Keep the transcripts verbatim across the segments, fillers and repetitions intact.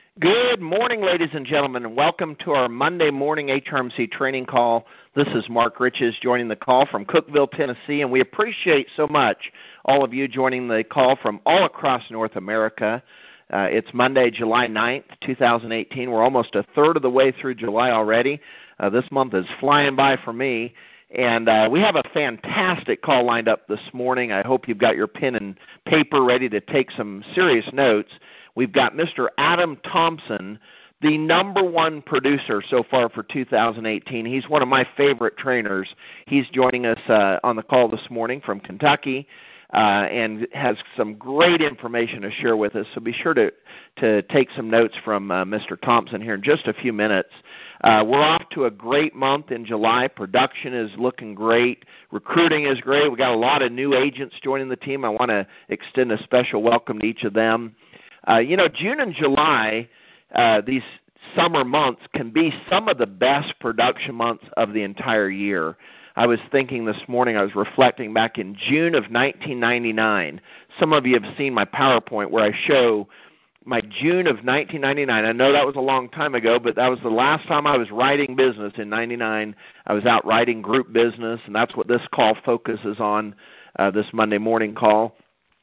Good morning, ladies and gentlemen, and welcome to our Monday morning H R M C training call. This is Mark Riches joining the call from Cookeville, Tennessee, and we appreciate so much all of you joining the call from all across North America. Uh, it's Monday, July ninth, two thousand eighteen. We're almost a third of the way through July already. Uh, this month is flying by for me, and uh, we have a fantastic call lined up this morning. I hope you've got your pen and paper ready to take some serious notes. We've got Mister Adam Thompson, the number one producer so far for two thousand eighteen. He's one of my favorite trainers. He's joining us uh, on the call this morning from Kentucky uh, and has some great information to share with us. So be sure to, to take some notes from uh, Mister Thompson here in just a few minutes. Uh, we're off to a great month in July. Production is looking great. Recruiting is great. We've got a lot of new agents joining the team. I want to extend a special welcome to each of them. Uh, you know, June and July, uh, these summer months can be some of the best production months of the entire year. I was thinking this morning, I was reflecting back in June of nineteen ninety-nine. Some of you have seen my PowerPoint where I show my June of nineteen ninety-nine. I know that was a long time ago, but that was the last time I was writing business in ninety-nine. I was out writing group business, and that's what this call focuses on, uh, this Monday morning call.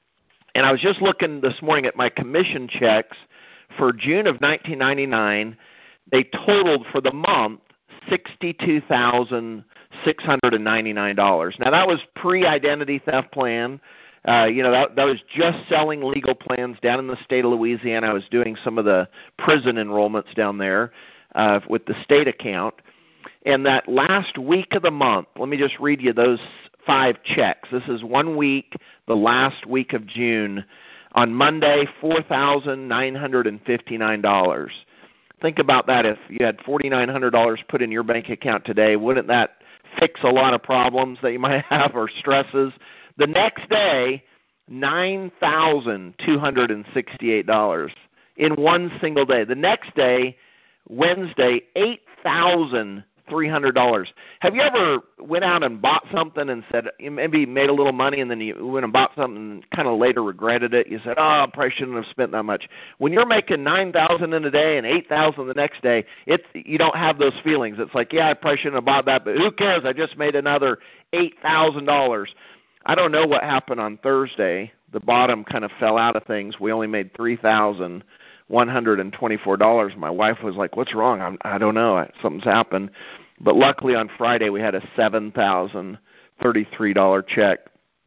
And I was just looking this morning at my commission checks for June of nineteen ninety-nine. They totaled for the month sixty-two thousand six hundred ninety-nine dollars. Now, that was pre-identity theft plan. Uh, you know, that, that was just selling legal plans down in the state of Louisiana. I was doing some of the prison enrollments down there uh, with the state account. And that last week of the month, let me just read you those five checks. This is one week, the last week of June. On Monday, four thousand nine hundred fifty-nine dollars. Think about that. If you had four thousand nine hundred dollars put in your bank account today, wouldn't that fix a lot of problems that you might have or stresses? The next day, nine thousand two hundred sixty-eight dollars in one single day. The next day, Wednesday, eight thousand three hundred dollars. Have you ever went out and bought something and said, you maybe made a little money and then you went and bought something and kind of later regretted it? You said, oh, I probably shouldn't have spent that much. When you're making nine thousand dollars in a day and eight thousand dollars the next day, it's, you don't have those feelings. It's like, yeah, I probably shouldn't have bought that, but who cares? I just made another eight thousand dollars. I don't know what happened on Thursday. The bottom kind of fell out of things. We only made three thousand one hundred twenty-four dollars. My wife was like, what's wrong? I'm, I don't know. Something's happened. But luckily on Friday we had a seven thousand thirty-three dollars check.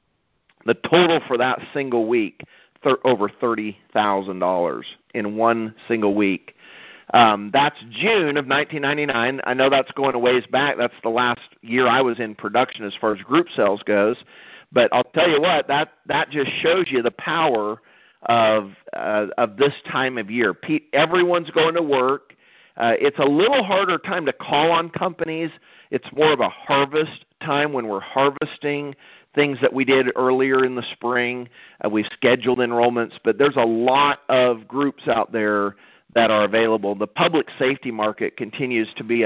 The total for that single week, thir- over thirty thousand dollars in one single week. Um, that's June of nineteen ninety-nine. I know that's going a ways back. That's the last year I was in production as far as group sales goes. But I'll tell you what, that, that just shows you the power of uh, of this time of year. Pe- everyone's going to work. Uh, it's a little harder time to call on companies. It's more of a harvest time when we're harvesting things that we did earlier in the spring. Uh, we've scheduled enrollments, but there's a lot of groups out there that are available. The public safety market continues to be a,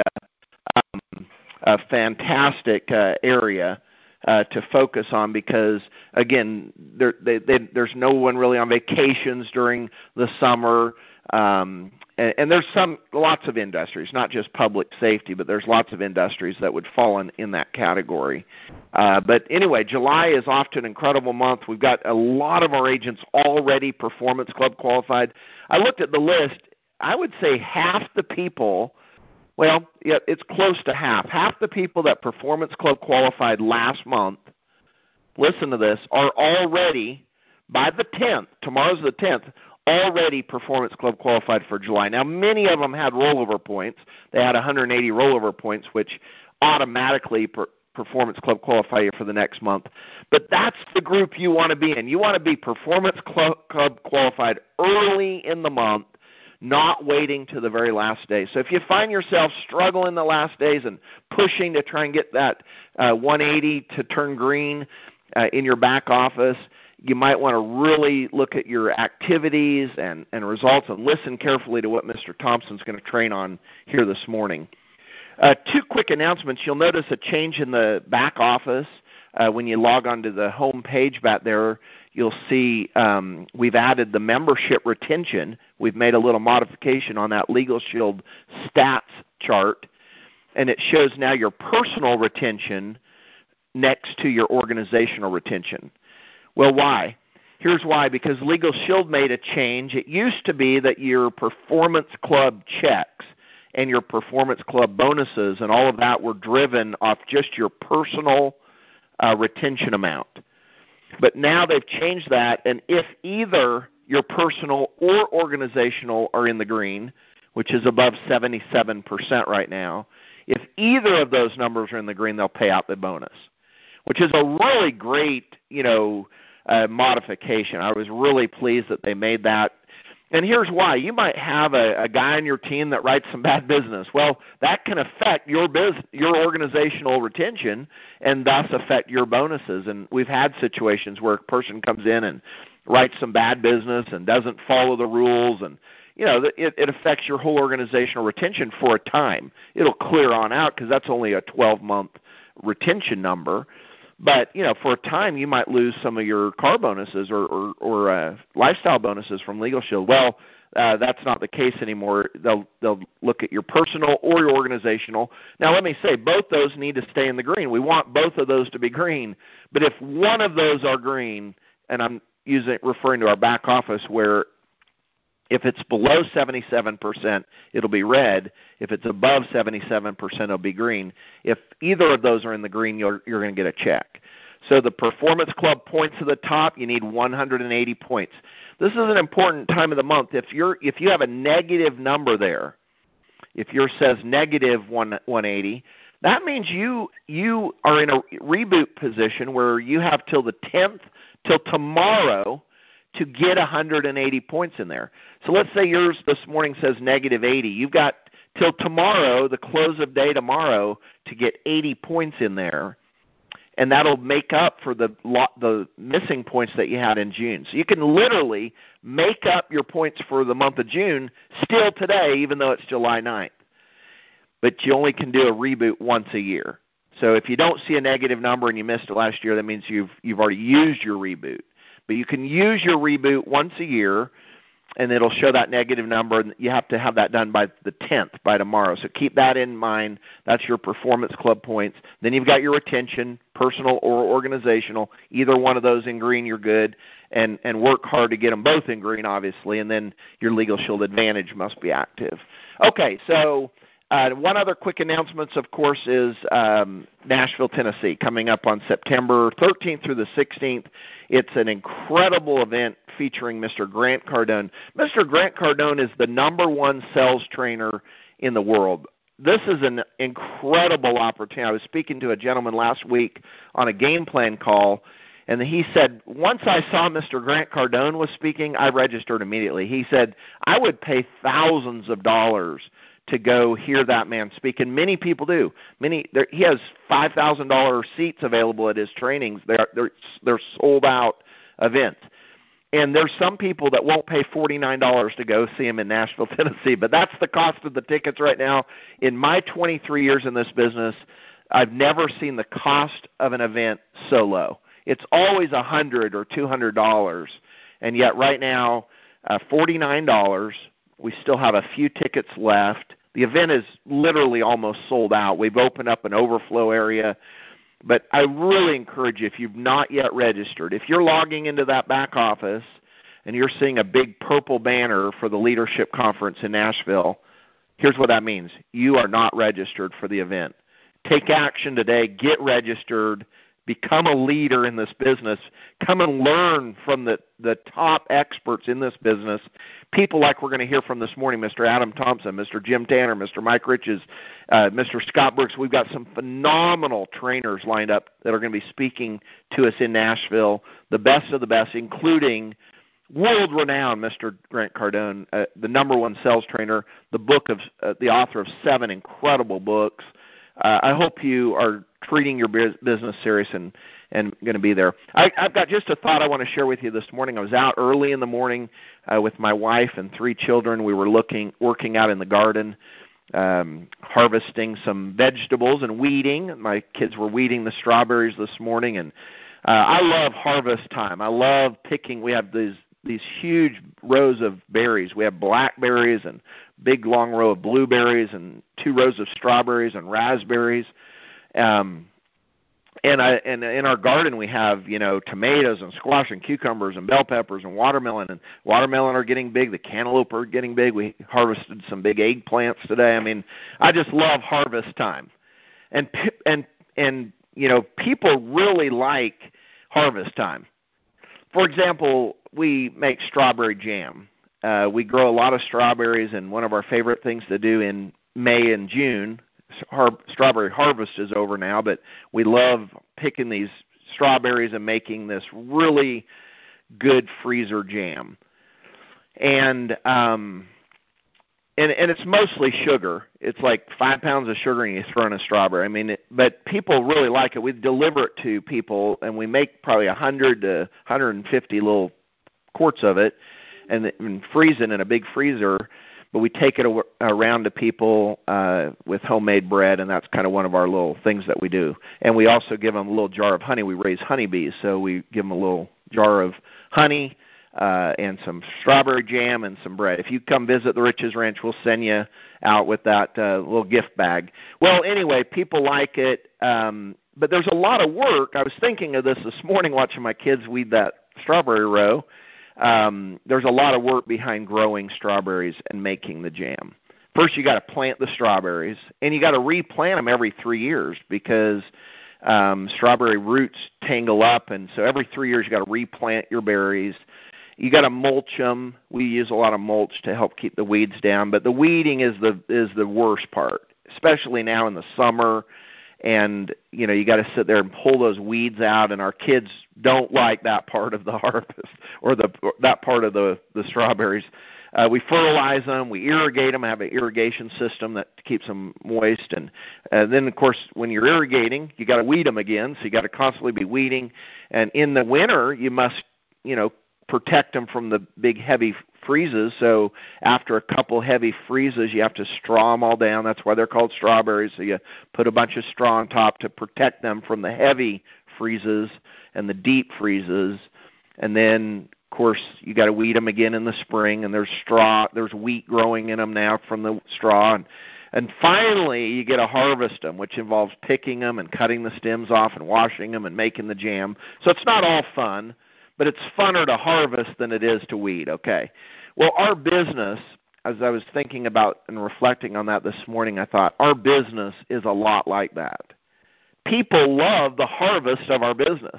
um, a fantastic uh, area Uh, to focus on because, again, there, they, they, there's no one really on vacations during the summer, um, and, and there's some lots of industries, not just public safety, but there's lots of industries that would fall in, in that category. Uh, but anyway, July is off to an incredible month. We've got a lot of our agents already Performance Club qualified. I looked at the list. I would say half the people Well, yeah, it's close to half. Half the people that Performance Club qualified last month, listen to this, are already, by the tenth, tomorrow's the tenth, already Performance Club qualified for July. Now, many of them had rollover points. They had one hundred eighty rollover points, which automatically per, Performance Club qualify you for the next month. But that's the group you want to be in. You want to be Performance Club qualified early in the month, not waiting to the very last day. So if you find yourself struggling the last days and pushing to try and get that uh, one eighty to turn green uh, in your back office, you might want to really look at your activities and, and results and listen carefully to what Mister Thompson's going to train on here this morning. Uh, two quick announcements. You'll notice a change in the back office. Uh, when you log onto the home page back there, you'll see um, we've added the membership retention. We've made a little modification on that Legal Shield stats chart, and it shows now your personal retention next to your organizational retention. Well, why? Here's why. Because Legal Shield made a change. It used to be that your Performance Club checks and your Performance Club bonuses and all of that were driven off just your personal uh, retention amount. But now they've changed that, and if either your personal or organizational are in the green, which is above seventy-seven percent right now, if either of those numbers are in the green, they'll pay out the bonus, which is a really great, you know, uh, modification. I was really pleased that they made that. And here's why. You might have a, a guy on your team that writes some bad business. Well, that can affect your biz, your organizational retention and thus affect your bonuses. And we've had situations where a person comes in and writes some bad business and doesn't follow the rules, and you know, it, it affects your whole organizational retention for a time. It'll clear on out because that's only a twelve-month retention number. But, you know, for a time you might lose some of your car bonuses or, or, or uh, lifestyle bonuses from Legal Shield. Well, uh, that's not the case anymore. They'll, they'll look at your personal or your organizational. Now, let me say, both those need to stay in the green. We want both of those to be green. But if one of those are green, and I'm using referring to our back office where if it's below seventy-seven percent, it'll be red. If it's above seventy-seven percent, it'll be green. If either of those are in the green, you're, you're going to get a check. So the Performance Club points at the top, you need one hundred eighty points. This is an important time of the month. If you're if you have a negative number there, if yours says negative one eighty, that means you you are in a reboot position where you have till the tenth, till tomorrow, to get one hundred eighty points in there. So let's say yours this morning says negative eighty. You've got till tomorrow, the close of day tomorrow, to get eighty points in there, and that'll make up for the the missing points that you had in June. So you can literally make up your points for the month of June still today, even though it's July ninth. But you only can do a reboot once a year. So if you don't see a negative number and you missed it last year, that means you've you've already used your reboot. But you can use your reboot once a year, and it'll show that negative number, and you have to have that done by the tenth, by tomorrow. So keep that in mind. That's your Performance Club points. Then you've got your retention, personal or organizational. Either one of those in green, you're good, and, and work hard to get them both in green, obviously, and then your Legal Shield Advantage must be active. Okay, so uh, one other quick announcement, of course, is um, Nashville, Tennessee, coming up on September thirteenth through the sixteenth. It's an incredible event featuring Mister Grant Cardone. Mister Grant Cardone is the number one sales trainer in the world. This is an incredible opportunity. I was speaking to a gentleman last week on a game plan call, and he said, once I saw Mister Grant Cardone was speaking, I registered immediately. He said, I would pay thousands of dollars to go hear that man speak, and many people do. Many there, he has five thousand dollars seats available at his trainings. They're, they're, they're sold out events. And there's some people that won't pay forty-nine dollars to go see him in Nashville, Tennessee, but that's the cost of the tickets right now. In my twenty-three years in this business, I've never seen the cost of an event so low. It's always one hundred dollars or two hundred dollars, and yet right now, uh, forty-nine dollars. We still have a few tickets left. The event is literally almost sold out. We've opened up an overflow area. But I really encourage you, if you've not yet registered, if you're logging into that back office and you're seeing a big purple banner for the Leadership Conference in Nashville, here's what that means. You are not registered for the event. Take action today. Get registered. Become a leader in this business. Come and learn from the, the top experts in this business, people like we're going to hear from this morning, Mister Adam Thompson, Mister Jim Tanner, Mister Mike Riches, uh, Mister Scott Brooks. We've got some phenomenal trainers lined up that are going to be speaking to us in Nashville, the best of the best, including world-renowned Mister Grant Cardone, uh, the number one sales trainer, the book of uh, the author of seven incredible books. Uh, I hope you are treating your business serious and, and going to be there. I, I've got just a thought I want to share with you this morning. I was out early in the morning uh, with my wife and three children. We were looking, working out in the garden, um, harvesting some vegetables and weeding. My kids were weeding the strawberries this morning, and Uh, I love harvest time. I love picking. We have these these huge rows of berries. We have blackberries and big long row of blueberries and two rows of strawberries and raspberries. Um, and I and in our garden we have, you know, tomatoes and squash and cucumbers and bell peppers and watermelon. And watermelon are getting big. The cantaloupe are getting big. We harvested some big eggplants today. I mean, I just love harvest time. And and and you know, people really like harvest time. For example, we make strawberry jam. Uh, we grow a lot of strawberries, and one of our favorite things to do in May and June, har- strawberry harvest is over now, but we love picking these strawberries and making this really good freezer jam. And um, and and it's mostly sugar. It's like five pounds of sugar and you throw in a strawberry. I mean, it, but people really like it. We deliver it to people, and we make probably one hundred to one hundred fifty little quarts of it, and, and freeze it in a big freezer. But we take it around to people uh, with homemade bread, and that's kind of one of our little things that we do. And we also give them a little jar of honey. We raise honeybees, so we give them a little jar of honey uh, and some strawberry jam and some bread. If you come visit the Riches Ranch, we'll send you out with that uh, little gift bag. Well, anyway, people like it, um, but there's a lot of work. I was thinking of this this morning watching my kids weed that strawberry row. Um, there's a lot of work behind growing strawberries and making the jam. First, you got to plant the strawberries, and you got to replant them every three years because um, strawberry roots tangle up, and so every three years you got to replant your berries. You got to mulch them. We use a lot of mulch to help keep the weeds down, but the weeding is the is the worst part, especially now in the summer. And, you know, you got to sit there and pull those weeds out, and our kids don't like that part of the harvest or the or that part of the, the strawberries. Uh, we fertilize them. We irrigate them. I have an irrigation system that keeps them moist. And uh, then, of course, when you're irrigating, you got to weed them again, so you got to constantly be weeding. And in the winter, you must, you know, protect them from the big heavy freezes. So after a couple heavy freezes, you have to straw them all down. That's why they're called strawberries. So you put a bunch of straw on top to protect them from the heavy freezes and the deep freezes. And then, of course, you got to weed them again in the spring. And there's straw, there's wheat growing in them now from the straw. And, and finally, you get to harvest them, which involves picking them and cutting the stems off and washing them and making the jam. So it's not all fun, but it's funner to harvest than it is to weed, okay? Well, our business, as I was thinking about and reflecting on that this morning, I thought our business is a lot like that. People love the harvest of our business.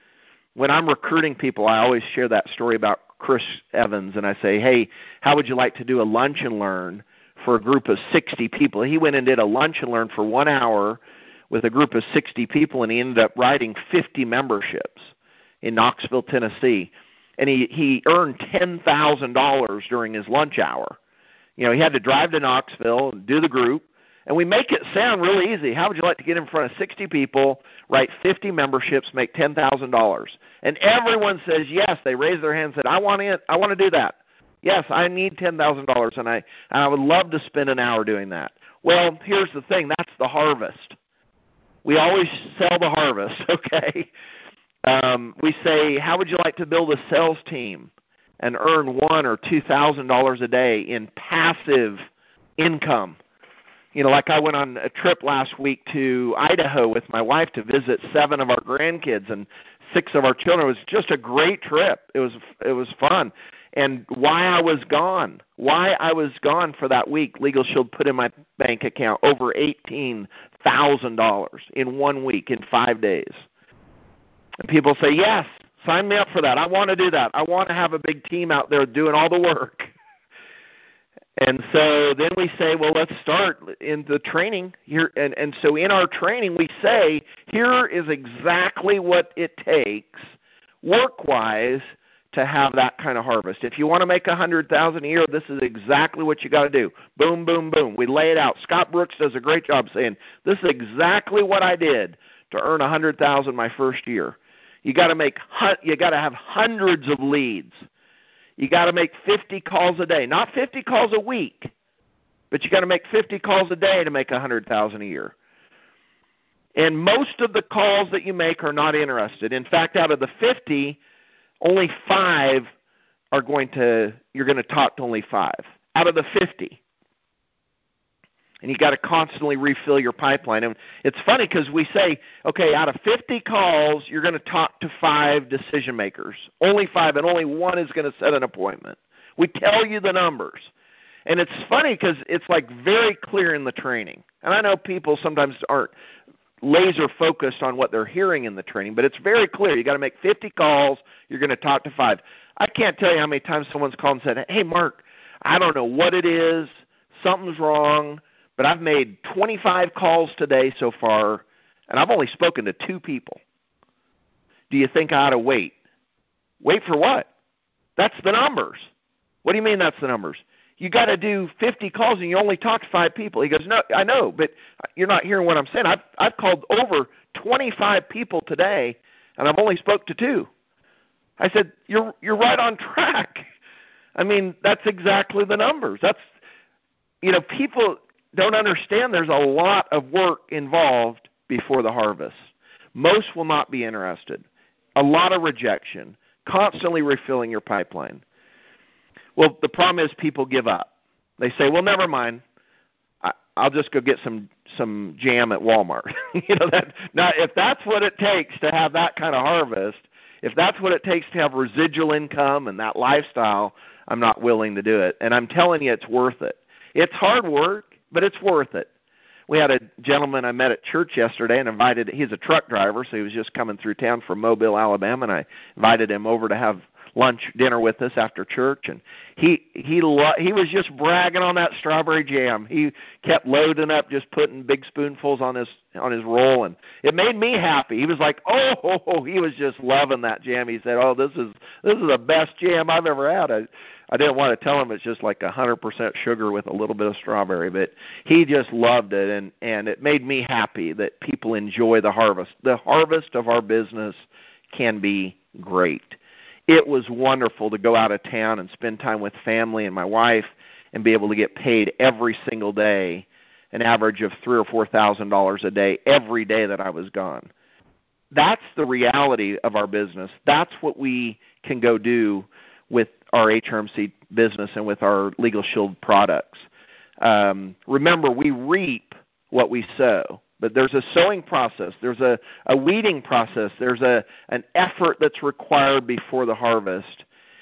When I'm recruiting people, I always share that story about Chris Evans, and I say, hey, how would you like to do a lunch and learn for a group of sixty people? He went and did a lunch and learn for one hour with a group of sixty people, and he ended up writing fifty memberships in Knoxville, Tennessee, and he, he earned ten thousand dollars during his lunch hour. You know, he had to drive to Knoxville and do the group, and we make it sound really easy. How would you like to get in front of sixty people, write fifty memberships, make ten thousand dollars? And everyone says yes. They raise their hand and said, I want to, I want to do that. Yes, I need ten thousand dollars, and I, and I would love to spend an hour doing that. Well, here's the thing. That's the harvest. We always sell the harvest, okay? Um, we say, how would you like to build a sales team and earn one or two thousand dollars a day in passive income? You know, like I went on a trip last week to Idaho with my wife to visit seven of our grandkids and six of our children. It was just a great trip. It was it was fun. And why I was gone, why I was gone for that week, Legal Shield put in my bank account over eighteen thousand dollars in one week, in five days. And people say, yes, sign me up for that. I want to do that. I want to have a big team out there doing all the work. And so then we say, well, let's start in the training here. And, and so in our training, we say, here is exactly what it takes work-wise to have that kind of harvest. If you want to make one hundred thousand dollars a year, this is exactly what you got to do. Boom, boom, boom. We lay it out. Scott Brooks does a great job saying, this is exactly what I did to earn one hundred thousand dollars my first year. You got to make you got to have hundreds of leads. You got to make fifty calls a day, not fifty calls a week, but you got to make fifty calls a day to make one hundred thousand dollars a year. And most of the calls that you make are not interested. In fact, out of the fifty, only five are going to, you're going to talk to only five out of the fifty. And you got to constantly refill your pipeline. And it's funny because we say, okay, out of fifty calls, you're going to talk to five decision makers. Only five, and only one is going to set an appointment. We tell you the numbers. And it's funny because it's like very clear in the training. And I know people sometimes aren't laser focused on what they're hearing in the training, but it's very clear. You got to make fifty calls. You're going to talk to five. I can't tell you how many times someone's called and said, hey, Mark, I don't know what it is. Something's wrong. But I've made twenty-five calls today so far, and I've only spoken to two people. Do you think I ought to wait? Wait for what? That's the numbers. What do you mean that's the numbers? You got to do fifty calls and you only talk to five people. He goes, no, I know, but you're not hearing what I'm saying. I've, I've called over twenty-five people today, and I've only spoke to two. I said, you're you're right on track. I mean, that's exactly the numbers. That's, you know, people don't understand there's a lot of work involved before the harvest. Most will not be interested. A lot of rejection, constantly refilling your pipeline. Well, the problem is people give up. They say, well, never mind. I, I'll just go get some, some jam at Walmart. you know that. Now, if that's what it takes to have that kind of harvest, if that's what it takes to have residual income and that lifestyle, I'm not willing to do it. And I'm telling you, it's worth it. It's hard work, but it's worth it. We had a gentleman I met at church yesterday and invited, he's a truck driver, so he was just coming through town from Mobile, Alabama, and I invited him over to have lunch, dinner with us after church, and he he lo- he was just bragging on that strawberry jam. He kept loading up, just putting big spoonfuls on his on his roll, and it made me happy. He was like, oh, oh, oh, he was just loving that jam. He said, oh, this is this is the best jam I've ever had. I, I didn't want to tell him it's just like one hundred percent sugar with a little bit of strawberry, but he just loved it, and, and it made me happy that people enjoy the harvest. The harvest of our business can be great. It was wonderful to go out of town and spend time with family and my wife and be able to get paid every single day, an average of three or four thousand dollars a day every day that I was gone. That's the reality of our business. That's what we can go do with our H R M C business and with our Legal Shield products. Um, remember, we reap what we sow. But there's a sowing process. There's a, a weeding process. There's a an effort that's required before the harvest.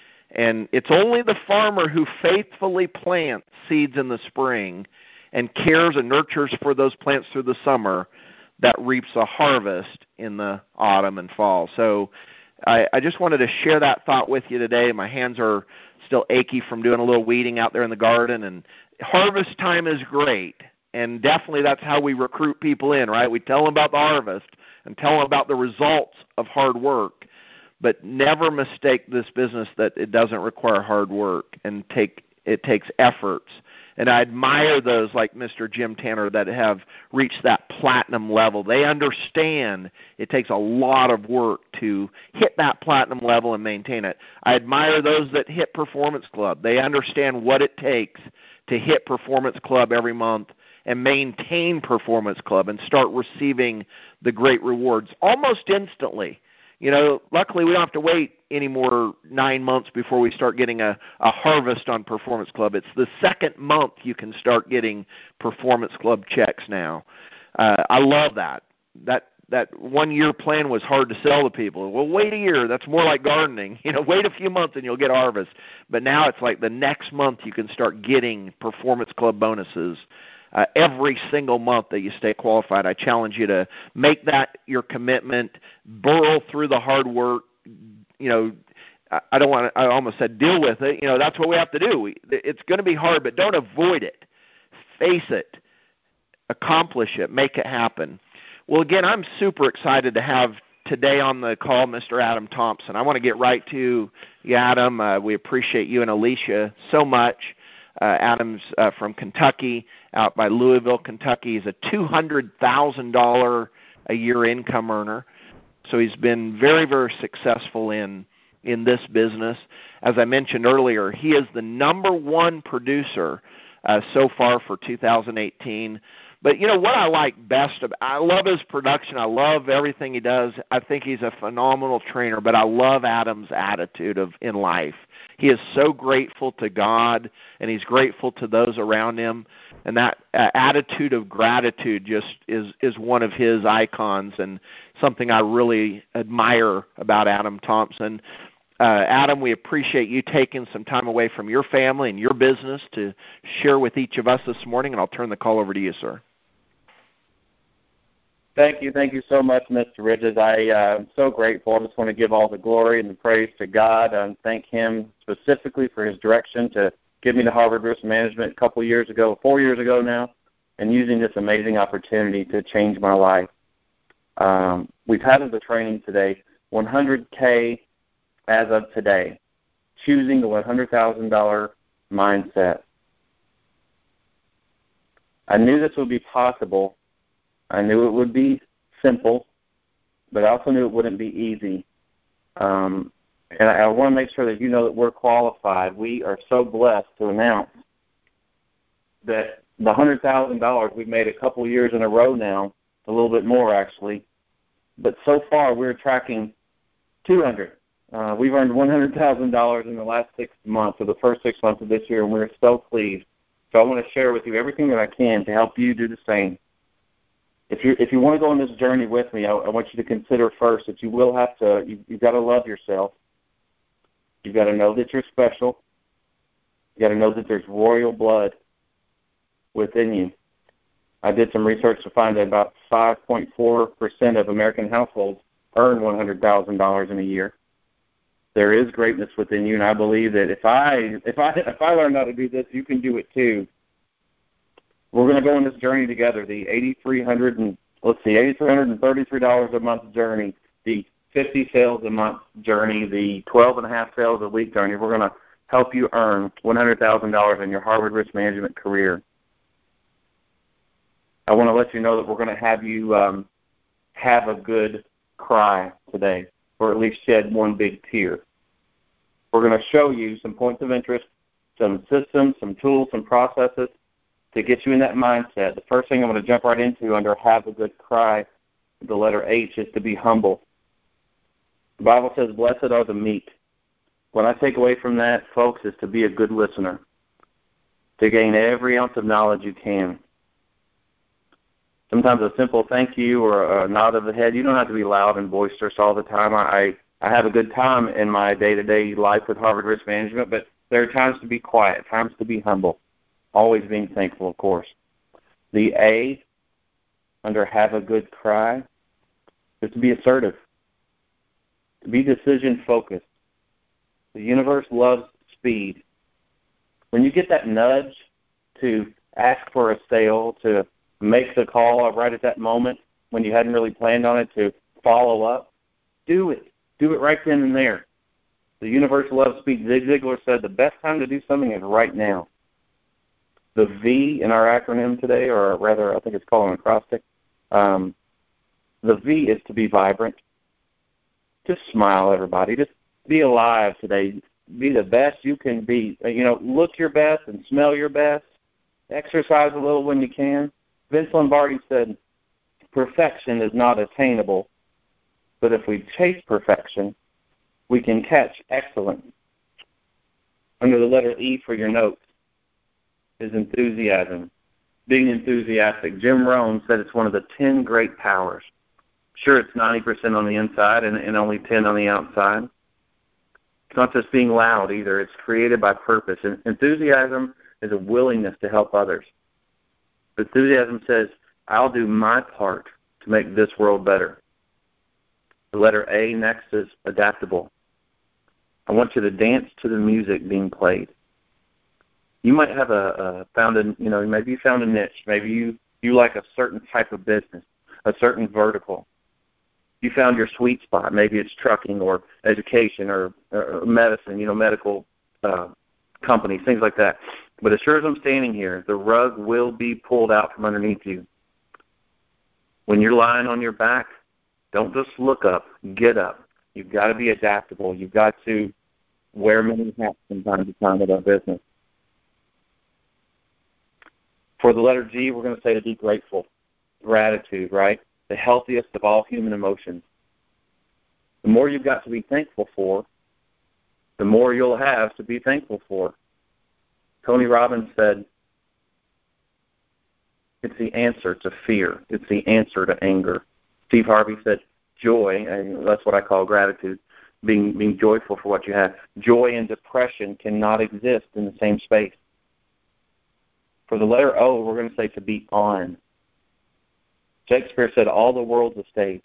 And it's only the farmer who faithfully plants seeds in the spring and cares and nurtures for those plants through the summer that reaps a harvest in the autumn and fall. So I, I just wanted to share that thought with you today. My hands are still achy from doing a little weeding out there in the garden. And harvest time is great. And definitely that's how we recruit people in, right? We tell them about the harvest and tell them about the results of hard work. But never mistake this business that it doesn't require hard work and take it takes efforts. And I admire those like Mister Jim Tanner that have reached that platinum level. They understand it takes a lot of work to hit that platinum level and maintain it. I admire those that hit Performance Club. They understand what it takes to hit Performance Club every month and maintain Performance Club and start receiving the great rewards almost instantly. You know, luckily we don't have to wait any more nine months before we start getting a, a harvest on Performance Club. It's the second month you can start getting Performance Club checks now. Uh, I love that. That that one-year plan was hard to sell to people. Well, wait a year. That's more like gardening. You know, wait a few months and you'll get harvest. But now it's like the next month you can start getting Performance Club bonuses. Uh, every single month that you stay qualified. I challenge you to make that your commitment, burrow through the hard work. You know, I, I don't want to, I almost said deal with it. You know, that's what we have to do. We, it's going to be hard, but don't avoid it. Face it. Accomplish it. Make it happen. Well, again, I'm super excited to have today on the call Mister Adam Thompson. I want to get right to you, Adam. Uh, we appreciate you and Alicia so much. Uh, Adam's uh, from Kentucky, out by Louisville, Kentucky. He's a two hundred thousand dollars a year income earner. So he's been very, very successful in in this business. As I mentioned earlier, he is the number one producer uh, so far for two thousand eighteen. But, you know, what I like best, about, I love his production. I love everything he does. I think he's a phenomenal trainer, but I love Adam's attitude of in life. He is so grateful to God, and he's grateful to those around him. And that uh, attitude of gratitude just is, is one of his icons and something I really admire about Adam Thompson. Uh, Adam, we appreciate you taking some time away from your family and your business to share with each of us this morning, and I'll turn the call over to you, sir. Thank you. Thank you so much, Mister Ridges. I, uh, I'm so grateful. I just want to give all the glory and the praise to God and thank him specifically for his direction to give me the Harvard Risk Management a couple years ago, four years ago now, and using this amazing opportunity to change my life. Um, we've had the training today, one hundred K as of today, choosing the one hundred thousand dollars mindset. I knew this would be possible. I knew it would be simple, but I also knew it wouldn't be easy. Um, and I, I want to make sure that you know that we're qualified. We are so blessed to announce that the one hundred thousand dollars we've made a couple of years in a row now, a little bit more actually, but so far we're tracking two hundred. Uh, we've earned one hundred thousand dollars in the last six months, or the first six months of this year, and we're so pleased. So I want to share with you everything that I can to help you do the same. If you if you want to go on this journey with me, I, I want you to consider first that you will have to, you, you've got to love yourself. You've got to know that you're special. You've got to know that there's royal blood within you. I did some research to find that about five point four percent of American households earn one hundred thousand dollars in a year. There is greatness within you, and I believe that if I if I if I learn how to do this, you can do it too. We're going to go on this journey together. The eighty-three hundred and let's see, eighty-three hundred and thirty-three dollars a month journey, the fifty sales a month journey, the twelve and a half sales a week journey. We're going to help you earn one hundred thousand dollars in your Harvard Risk Management career. I want to let you know that we're going to have you um, have a good cry today, or at least shed one big tear. We're going to show you some points of interest, some systems, some tools, some processes to get you in that mindset. The first thing I'm going to jump right into under have a good cry, the letter H, is to be humble. The Bible says, blessed are the meek. What I take away from that, folks, is to be a good listener, to gain every ounce of knowledge you can. Sometimes a simple thank you or a nod of the head, you don't have to be loud and boisterous all the time. I, I have a good time in my day-to-day life with Harvard Risk Management, but there are times to be quiet, times to be humble, always being thankful, of course. The A, under have a good cry, is to be assertive, to be decision-focused. The universe loves speed. When you get that nudge to ask for a sale, to make the call right at that moment when you hadn't really planned on it, to follow up, do it. Do it right then and there. The universe loves speed. Zig Ziglar said the best time to do something is right now. The V in our acronym today, or rather I think it's called an acrostic, um, the V is to be vibrant. Just smile, everybody. Just be alive today. Be the best you can be. You know, look your best and smell your best. Exercise a little when you can. Vince Lombardi said, perfection is not attainable, but if we chase perfection, we can catch excellence. Under the letter E for your notes is enthusiasm. Being enthusiastic. Jim Rohn said it's one of the ten great powers. Sure, it's ninety percent on the inside and, and only ten on the outside. It's not just being loud either. It's created by purpose. And enthusiasm is a willingness to help others. Enthusiasm says, I'll do my part to make this world better. The letter A next is adaptable. I want you to dance to the music being played. You might have a, a found a, you know, maybe you found a niche. Maybe you, you like a certain type of business, a certain vertical. You found your sweet spot. Maybe it's trucking or education or, or medicine, you know, medical uh, companies, things like that. But as sure as I'm standing here, the rug will be pulled out from underneath you. When you're lying on your back, don't just look up, get up. You've got to be adaptable. You've got to wear many hats from time to time with our business. For the letter G, we're going to say to be grateful. Gratitude, right? The healthiest of all human emotions. The more you've got to be thankful for, the more you'll have to be thankful for. Tony Robbins said, it's the answer to fear. It's the answer to anger. Steve Harvey said, joy, and that's what I call gratitude, being being joyful for what you have. Joy and depression cannot exist in the same space. For the letter O, we're going to say to be on. Shakespeare said, all the world's a stage.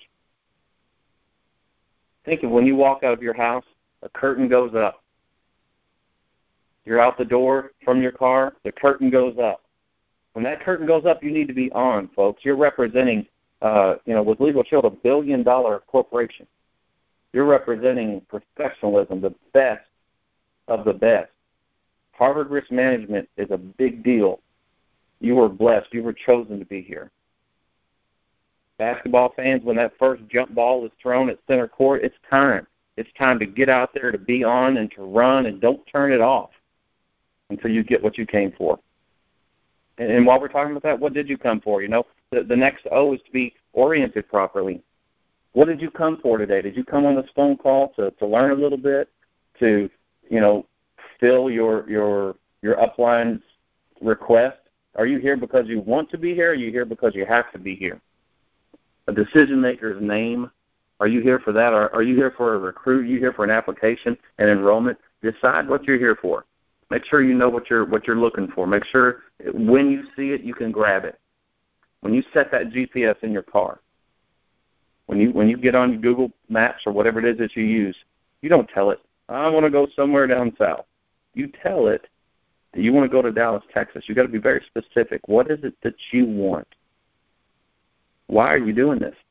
Think of when you walk out of your house, a curtain goes up. You're out the door from your car, the curtain goes up. When that curtain goes up, you need to be on, folks. You're representing, uh, you know, with Legal Shield, a billion-dollar corporation. You're representing professionalism, the best of the best. Harvard Risk Management is a big deal. You were blessed. You were chosen to be here. Basketball fans, when that first jump ball is thrown at center court, it's time. It's time to get out there, to be on and to run, and don't turn it off until you get what you came for. And, and while we're talking about that, what did you come for? You know, the, the next O is to be oriented properly. What did you come for today? Did you come on this phone call to, to learn a little bit, to, you know, fill your your your upline's request? Are you here because you want to be here, or are you here because you have to be here? A decision maker's name, are you here for that? Or are you here for a recruit? Are you here for an application and enrollment? Decide what you're here for. Make sure you know what you're what you're looking for. Make sure when you see it, you can grab it. When you set that G P S in your car, when you when you get on Google Maps or whatever it is that you use, you don't tell it, I want to go somewhere down south. You tell it that you want to go to Dallas, Texas. You've got to be very specific. What is it that you want? Why are you doing this?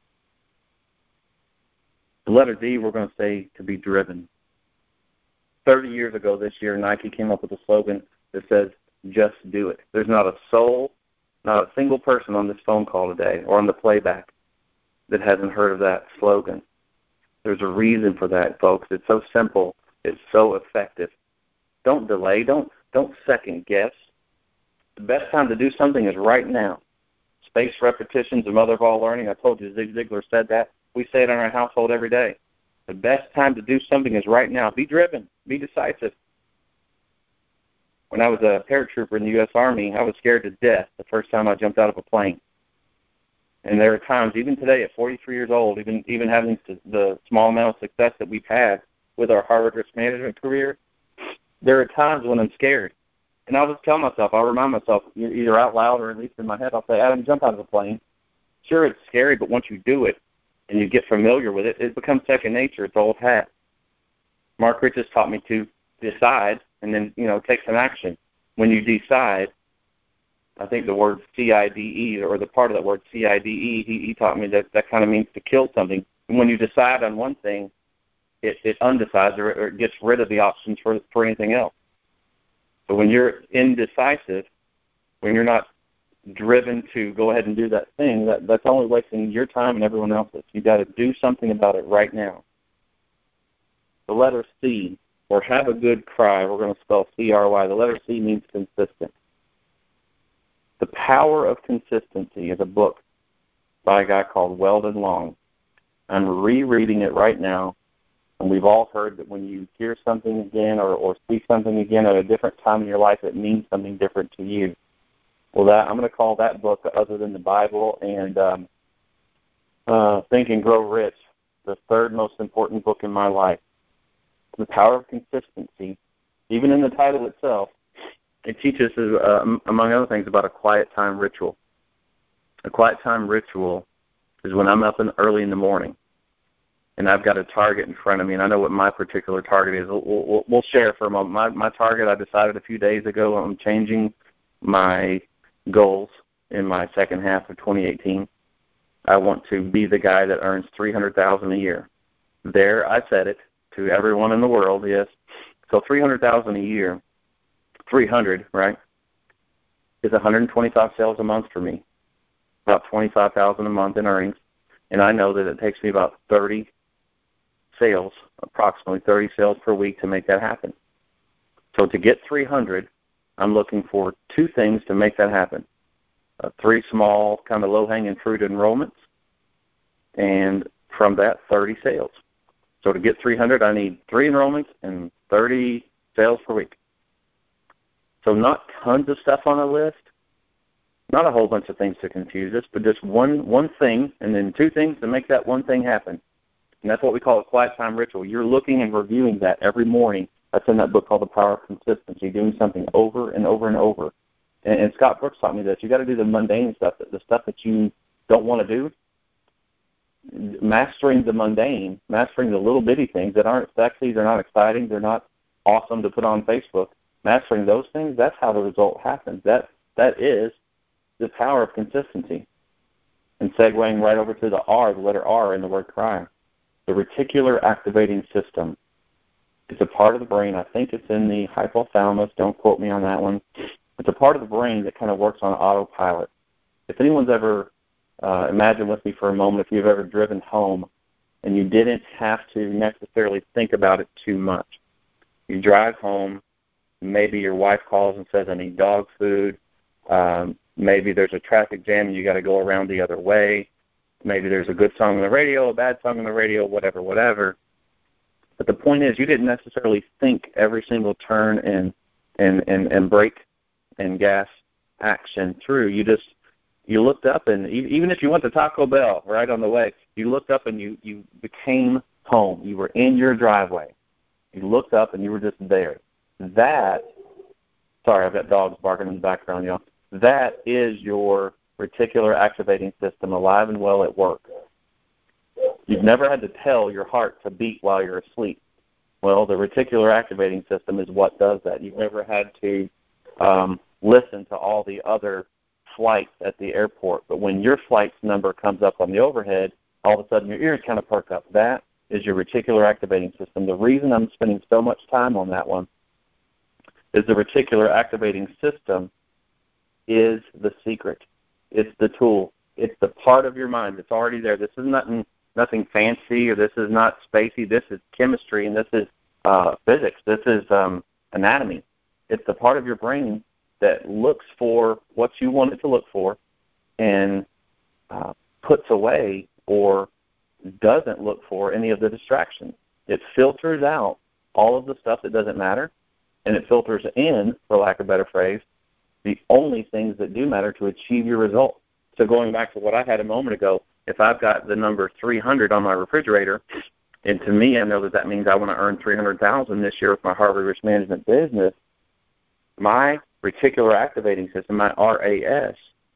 The letter D, we're going to say to be driven. thirty years ago this year, Nike came up with a slogan that says, just do it. There's not a soul, not a single person on this phone call today or on the playback that hasn't heard of that slogan. There's a reason for that, folks. It's so simple. It's so effective. Don't delay. Don't don't second guess. The best time to do something is right now. Spaced repetitions the mother of all learning. I told you Zig Ziglar said that. We say it in our household every day. The best time to do something is right now. Be driven. Be decisive. When I was a paratrooper in the U S Army, I was scared to death the first time I jumped out of a plane. And there are times, even today at forty-three years old, even even having the small amount of success that we've had with our Harvard Risk Management career, there are times when I'm scared. And I'll just tell myself, I'll remind myself, either out loud or at least in my head, I'll say, Adam, jump out of the plane. Sure, it's scary, but once you do it and you get familiar with it, it becomes second nature. It's old hat. Mark Rich has taught me to decide and then, you know, take some action. When you decide, I think the word C I D E, or the part of that word C I D E, he, he taught me that that kind of means to kill something. And when you decide on one thing, it, it undecides or, or it gets rid of the options for, for anything else. So when you're indecisive, when you're not driven to go ahead and do that thing, that, that's only wasting your time and everyone else's. You've got to do something about it right now. The letter C, or have a good cry, we're going to spell C R Y. The letter C means consistent. The Power of Consistency is a book by a guy called Weldon Long. I'm rereading it right now, and we've all heard that when you hear something again or, or see something again at a different time in your life, it means something different to you. Well, that I'm going to call that book, other than the Bible and um, uh, Think and Grow Rich, the third most important book in my life. The Power of Consistency, even in the title itself, it teaches, uh, among other things, about a quiet time ritual. A quiet time ritual is when I'm up in, early in the morning, and I've got a target in front of me, and I know what my particular target is. We'll, we'll, we'll share for a moment. My, my target, I decided a few days ago, I'm changing my goals in my second half of twenty eighteen. I want to be the guy that earns three hundred thousand dollars a year. There, I said it to everyone in the world, yes. So three hundred thousand dollars a year, three hundred, right, is one hundred twenty-five sales a month for me, about twenty-five thousand dollars a month in earnings. And I know that it takes me about thirty sales, approximately thirty sales per week to make that happen. So to get three hundred, I'm looking for two things to make that happen. uh, three small kind of low-hanging fruit enrollments, and from that, thirty sales. So to get three hundred, I need three enrollments and thirty sales per week. So not tons of stuff on a list, not a whole bunch of things to confuse us, but just one one thing and then two things to make that one thing happen. And that's what we call a quiet time ritual. You're looking and reviewing that every morning. That's in that book called The Power of Consistency, doing something over and over and over. And, and Scott Brooks taught me this. You got to do the mundane stuff, the stuff that you don't want to do. Mastering the mundane, mastering the little bitty things that aren't sexy, they're not exciting, they're not awesome to put on Facebook. Mastering those things, that's how the result happens. That that is the power of consistency. And segueing right over to the R, the letter R in the word cry, the reticular activating system. It's a part of the brain. I think it's in the hypothalamus. Don't quote me on that one. It's a part of the brain that kind of works on autopilot. If anyone's ever Uh, imagine with me for a moment if you've ever driven home and you didn't have to necessarily think about it too much. You drive home, maybe your wife calls and says, I need dog food. Um, maybe there's a traffic jam and you got to go around the other way. Maybe there's a good song on the radio, a bad song on the radio, whatever, whatever. But the point is you didn't necessarily think every single turn and, and, and, and brake and gas action through. You just You looked up, and even if you went to Taco Bell right on the way, you looked up and you, you became home. You were in your driveway. You looked up and you were just there. That, sorry, I've got dogs barking in the background, y'all. That is your reticular activating system alive and well at work. You've never had to tell your heart to beat while you're asleep. Well, the reticular activating system is what does that. You've never had to um, listen to all the other flights at the airport, but when your flight's number comes up on the overhead, all of a sudden your ears kind of perk up. That is your reticular activating system. The reason I'm spending so much time on that one is the reticular activating system is the secret. It's the tool. It's the part of your mind that's already there. This is nothing, nothing fancy, or this is not spacey. This is chemistry, and this is uh, physics. This is um, anatomy. It's the part of your brain that looks for what you want it to look for and uh, puts away or doesn't look for any of the distractions. It filters out all of the stuff that doesn't matter, and it filters in, for lack of a better phrase, the only things that do matter to achieve your result. So going back to what I had a moment ago, if I've got the number three hundred on my refrigerator, and to me I know that that means I want to earn three hundred thousand dollars this year with my Harvard Risk Management business, my reticular activating system, my R A S,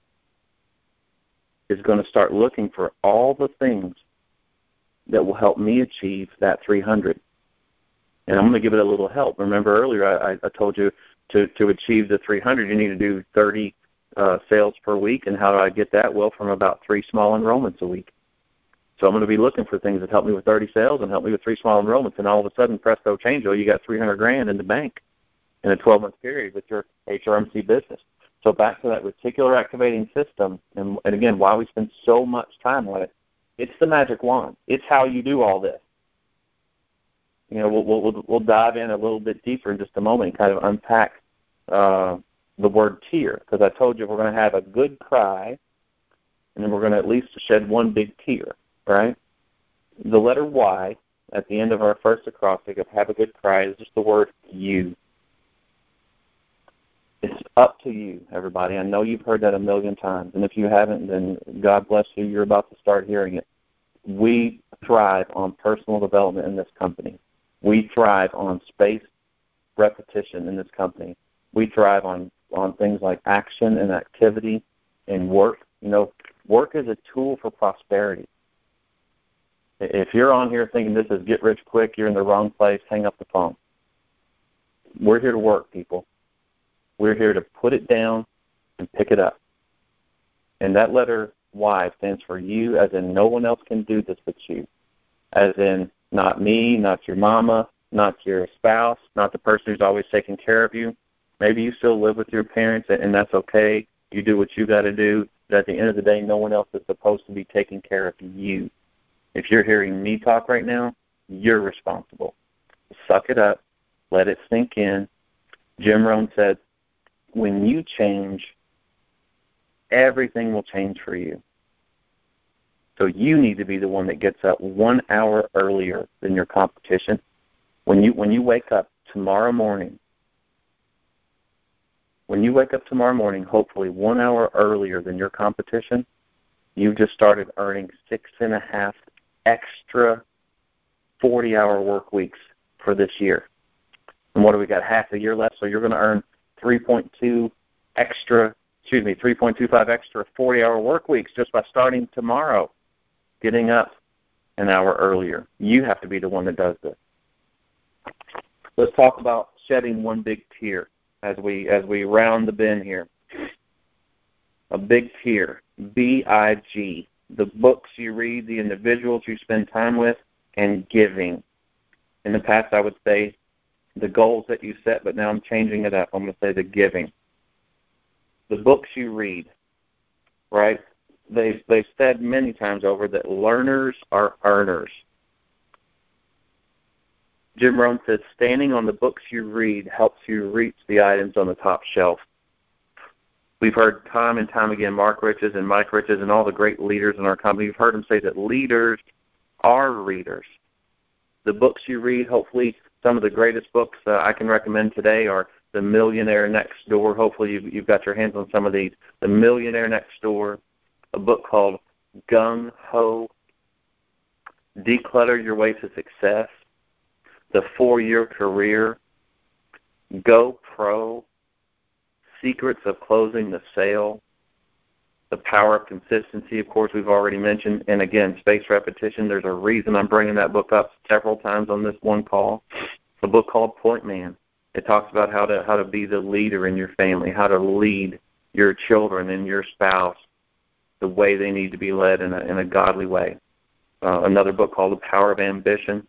is going to start looking for all the things that will help me achieve that three hundred. And I'm going to give it a little help. Remember earlier I, I told you to, to achieve the three hundred, you need to do thirty uh, sales per week. And how do I get that? Well, from about three small enrollments a week. So I'm going to be looking for things that help me with thirty sales and help me with three small enrollments. And all of a sudden, presto changeo, you got three hundred grand in the bank in a twelve-month period with your H R M C business. So back to that reticular activating system, and, and again, why we spend so much time on it, it's the magic wand. It's how you do all this. You know, we'll, we'll, we'll dive in a little bit deeper in just a moment and kind of unpack uh, the word tear, because I told you we're going to have a good cry, and then we're going to at least shed one big tear, right? The letter Y at the end of our first acrostic of have a good cry is just the word you. It's up to you, everybody. I know you've heard that a million times, and if you haven't, then God bless you. You're about to start hearing it. We thrive on personal development in this company. We thrive on spaced repetition in this company. We thrive on, on things like action and activity and work. You know, work is a tool for prosperity. If you're on here thinking this is get rich quick, you're in the wrong place, hang up the phone. We're here to work, people. We're here to put it down and pick it up. And that letter Y stands for you, as in no one else can do this but you. As in not me, not your mama, not your spouse, not the person who's always taking care of you. Maybe you still live with your parents, and that's okay. You do what you got to do. But at the end of the day, no one else is supposed to be taking care of you. If you're hearing me talk right now, you're responsible. Suck it up. Let it sink in. Jim Rohn said, when you change, everything will change for you. So you need to be the one that gets up one hour earlier than your competition. When you when you wake up tomorrow morning, when you wake up tomorrow morning, hopefully one hour earlier than your competition, you just started earning six and a half extra forty-hour work weeks for this year. And what do we got? Half a year left, so you're going to earn three point two extra, excuse me, three point two five extra forty-hour work weeks just by starting tomorrow, getting up an hour earlier. You have to be the one that does this. Let's talk about shedding one big tear as we as we round the bend here. A big tear, B I G, the books you read, the individuals you spend time with, and giving. In the past, I would say the goals that you set, but now I'm changing it up. I'm going to say the giving. The books you read, right? They've, they've said many times over that learners are earners. Jim Rohn said, standing on the books you read helps you reach the items on the top shelf. We've heard time and time again, Mark Riches and Mike Riches and all the great leaders in our company, we've heard them say that leaders are readers. The books you read, hopefully some of the greatest books uh, I can recommend today are The Millionaire Next Door. Hopefully you've, you've got your hands on some of these. The Millionaire Next Door, a book called Gung Ho, Declutter Your Way to Success, The Four-Year Career, Go Pro, Secrets of Closing the Sale, The Power of Consistency, of course, we've already mentioned, and again, spaced repetition. There's a reason I'm bringing that book up several times on this one call. A book called Point Man. It talks about how to how to be the leader in your family, how to lead your children and your spouse the way they need to be led in a, in a godly way. Uh, another book called The Power of Ambition.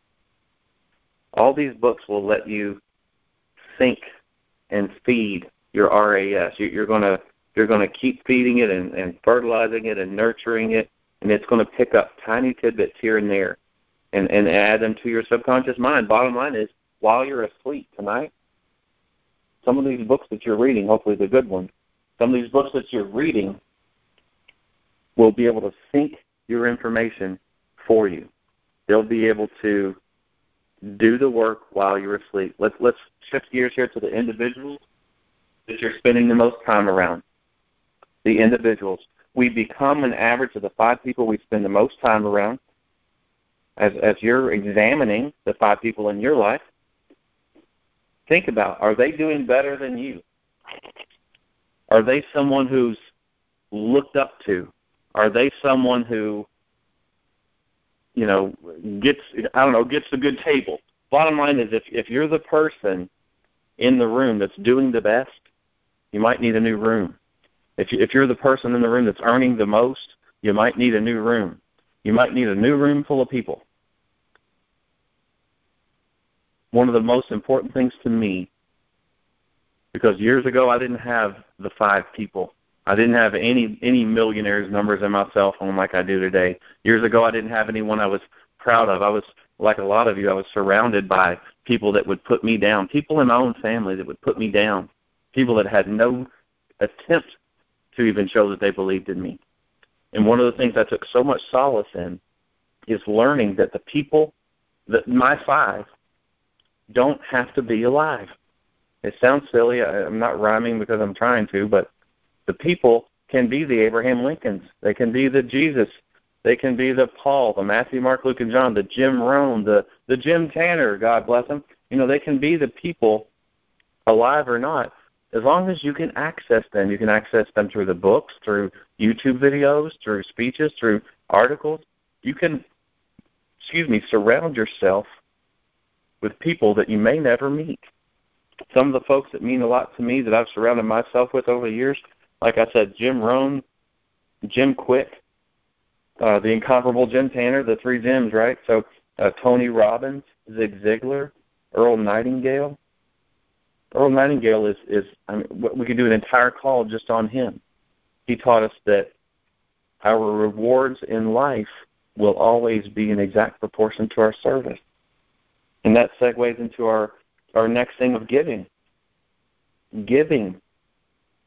All these books will let you think and feed your R A S. You, you're going to you're going to keep feeding it and, and fertilizing it and nurturing it, and it's going to pick up tiny tidbits here and there and, and add them to your subconscious mind. Bottom line is, while you're asleep tonight, some of these books that you're reading, hopefully the good ones, some of these books that you're reading will be able to sync your information for you. They'll be able to do the work while you're asleep. Let's let's shift gears here to the individuals that you're spending the most time around. The individuals. We become an average of the five people we spend the most time around. As as you're examining the five people in your life, think about, are they doing better than you? Are they someone who's looked up to? Are they someone who, you know, gets, I don't know, gets a good table? Bottom line is, if, if you're the person in the room that's doing the best, you might need a new room. If, you, if you're the person in the room that's earning the most, you might need a new room. You might need a new room full of people. One of the most important things to me, because years ago I didn't have the five people. I didn't have any any millionaires' numbers in my cell phone like I do today. Years ago I didn't have anyone I was proud of. I was, like a lot of you, I was surrounded by people that would put me down, people in my own family that would put me down, people that had no attempt to even show that they believed in me. And one of the things I took so much solace in is learning that the people, that my five, don't have to be alive. It sounds silly. I, I'm not rhyming because I'm trying to, but the people can be the Abraham Lincolns. They can be the Jesus. They can be the Paul, the Matthew, Mark, Luke, and John, the Jim Rohn, the, the Jim Tanner, God bless them. You know, they can be the people, alive or not, as long as you can access them. You can access them through the books, through YouTube videos, through speeches, through articles. You can, excuse me, surround yourself with people that you may never meet. Some of the folks that mean a lot to me that I've surrounded myself with over the years, like I said, Jim Rohn, Jim Quick, uh, the incomparable Jim Tanner, the three Jims, right? So uh, Tony Robbins, Zig Ziglar, Earl Nightingale. Earl Nightingale is, is I mean, we could do an entire call just on him. He taught us that our rewards in life will always be in exact proportion to our service. And that segues into our, our next thing of giving. Giving.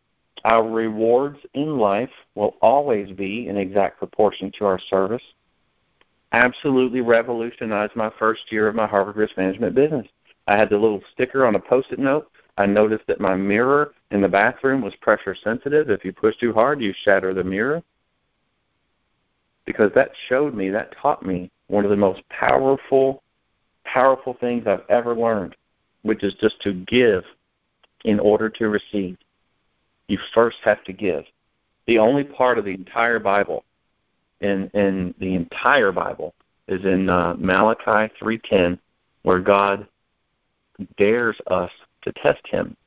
Our rewards in life will always be in exact proportion to our service. Absolutely revolutionized my first year of my Harvard Risk Management business. I had the little sticker on a Post-it note. I noticed that my mirror in the bathroom was pressure sensitive. If you push too hard, you shatter the mirror. Because that showed me, that taught me one of the most powerful, powerful things I've ever learned, which is just to give in order to receive. You first have to give. The only part of the entire Bible, in, in the entire Bible, is in uh, Malachi three ten, where God dares us to test him.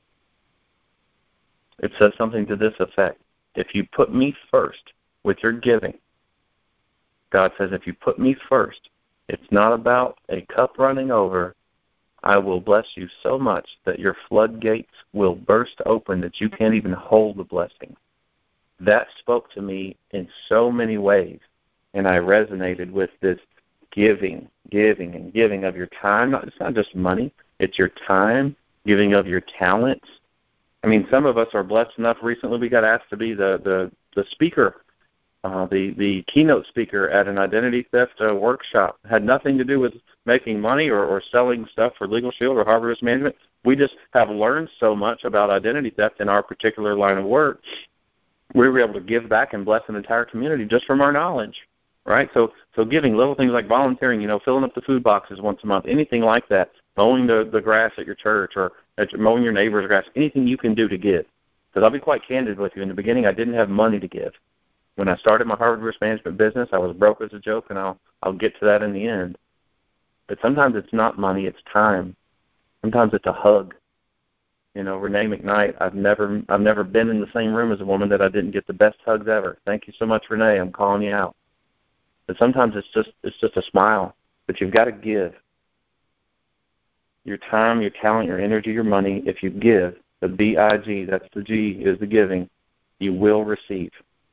It says something to this effect. If you put me first with your giving, God says, if you put me first, it's not about a cup running over. I will bless you so much that your floodgates will burst open that you can't even hold the blessing. That spoke to me in so many ways, and I resonated with this giving, giving, and giving of your time. It's not just money. It's your time, giving of your talents. I mean, some of us are blessed enough. Recently we got asked to be the, the, the speaker, uh, the, the keynote speaker at an identity theft uh, workshop. It had nothing to do with making money or, or selling stuff for Legal Shield or Harvard Risk Management. We just have learned so much about identity theft in our particular line of work. We were able to give back and bless an entire community just from our knowledge, right? So so giving, little things like volunteering, you know, filling up the food boxes once a month, anything like that, mowing the, the grass at your church or at your, mowing your neighbor's grass, anything you can do to give. Because I'll be quite candid with you. In the beginning, I didn't have money to give. When I started my Harvard Risk Management business, I was broke as a joke, and I'll I'll get to that in the end. But sometimes it's not money, it's time. Sometimes it's a hug. You know, Renee McKnight, I've never I've never been in the same room as a woman that I didn't get the best hugs ever. Thank you so much, Renee. I'm calling you out. But sometimes it's just it's just a smile. But you've got to give. Your time, your talent, your energy, your money, if you give, the B I G, that's the G, is the giving, you will receive.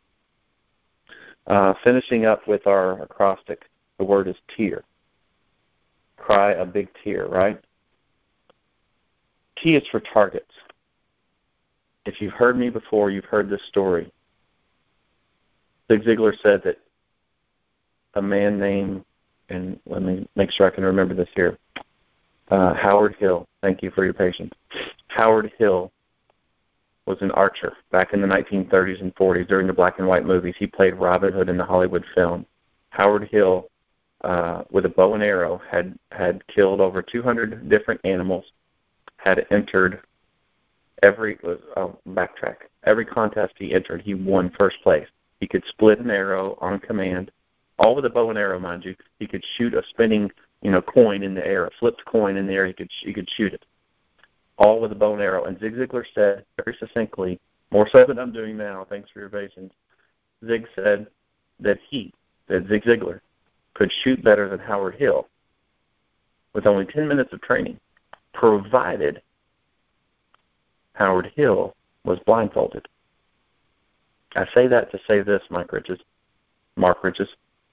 Uh, finishing up with our acrostic, the word is tear. Cry a big tear, right? T is for targets. If you've heard me before, you've heard this story. Zig Ziglar said that a man named, and let me make sure I can remember this here, uh, Howard Hill, thank you for your patience. Howard Hill was an archer back in the nineteen thirties and forties during the black and white movies. He played Robin Hood in the Hollywood film. Howard Hill, uh, with a bow and arrow, had, had killed over two hundred different animals, had entered every, I'll backtrack, every contest he entered, he won first place. He could split an arrow on command, all with a bow and arrow, mind you. He could shoot a spinning, you know, coin in the air, a flipped coin in the air, he could, he could shoot it, all with a bow and arrow. And Zig Ziglar said, very succinctly, more so than I'm doing now, thanks for your patience, Zig said that he, that Zig Ziglar, could shoot better than Howard Hill with only ten minutes of training, provided Howard Hill was blindfolded. I say that to say this, Mike Riches, Mark Riches.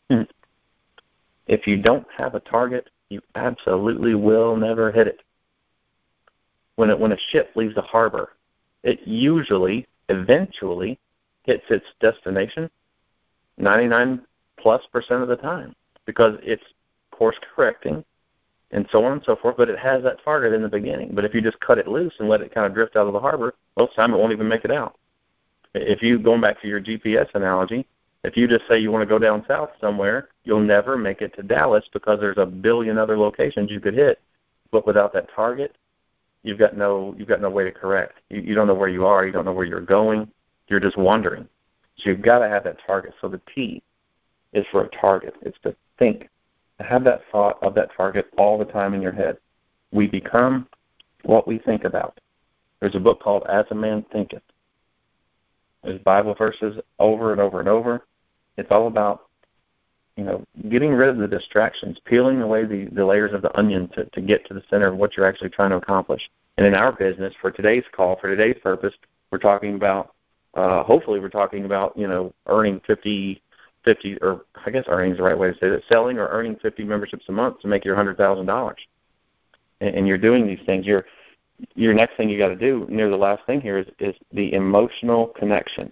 If you don't have a target, you absolutely will never hit it. When it, when a ship leaves the harbor, it usually, eventually, hits its destination ninety-nine plus percent of the time because it's course correcting and so on and so forth, but it has that target in the beginning. But if you just cut it loose and let it kind of drift out of the harbor, most of the time it won't even make it out. If you, going back to your G P S analogy, if you just say you want to go down south somewhere, you'll never make it to Dallas because there's a billion other locations you could hit. But without that target, you've got no you've got no way to correct. You, you don't know where you are. You don't know where you're going. You're just wandering. So you've got to have that target. So the T is for a target. It's to think, to have that thought of that target all the time in your head. We become what we think about. There's a book called As a Man Thinketh. There's Bible verses over and over and over. It's all about, you know, getting rid of the distractions, peeling away the, the layers of the onion to, to get to the center of what you're actually trying to accomplish. And in our business, for today's call, for today's purpose, we're talking about, uh, hopefully we're talking about, you know, earning fifty, fifty, or I guess earning is the right way to say that, selling or earning fifty memberships a month to make your one hundred thousand dollars. And, and you're doing these things. You're your next thing you got to do, near the last thing here, is, is the emotional connection.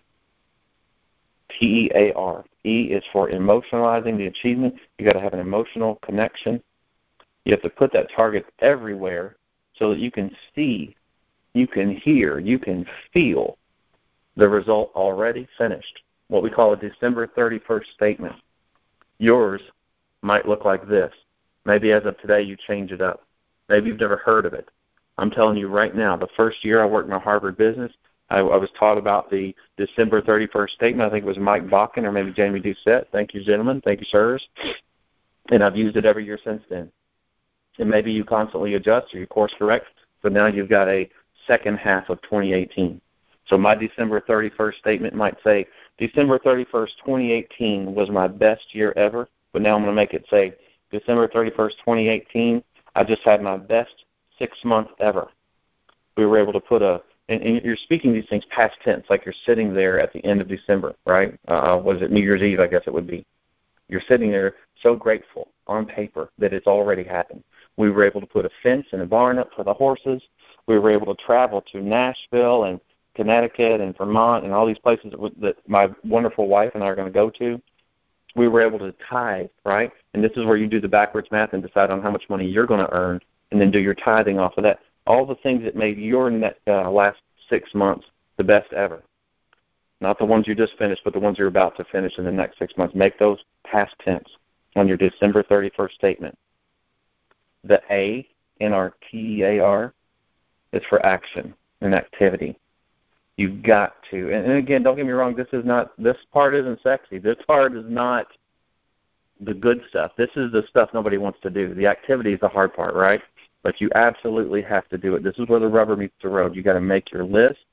T E A R. E is for emotionalizing the achievement. You got to have an emotional connection. You have to put that target everywhere so that you can see, you can hear, you can feel the result already finished. What we call a December thirty-first statement. Yours might look like this. Maybe as of today you change it up. Maybe you've never heard of it. I'm telling you right now, the first year I worked in a Harvard business, I, I was taught about the December thirty-first statement. I think it was Mike Bakken or maybe Jamie Doucette. Thank you, gentlemen. Thank you, sirs. And I've used it every year since then. And maybe you constantly adjust or you course correct, but now you've got a second half of twenty eighteen. So my December thirty-first statement might say, December thirty-first, twenty eighteen was my best year ever, but now I'm going to make it say, December thirty-first, twenty eighteen, I just had my best six months ever. We were able to put a, and, and you're speaking these things past tense, like you're sitting there at the end of December, right? Uh, was it New Year's Eve, I guess it would be. You're sitting there so grateful on paper that it's already happened. We were able to put a fence and a barn up for the horses. We were able to travel to Nashville and Connecticut and Vermont and all these places that, that my wonderful wife and I are going to go to. We were able to tithe, right? And this is where you do the backwards math and decide on how much money you're going to earn and then do your tithing off of that. All the things that made your net, uh, last six months the best ever. Not the ones you just finished, but the ones you're about to finish in the next six months. Make those past tense on your December thirty-first statement. The A in our T E A R is for action and activity. You've got to, and, and again, don't get me wrong, this is not, this part isn't sexy. This part is not the good stuff. This is the stuff nobody wants to do. The activity is the hard part, right? But you absolutely have to do it. This is where the rubber meets the road. You got to make your lists.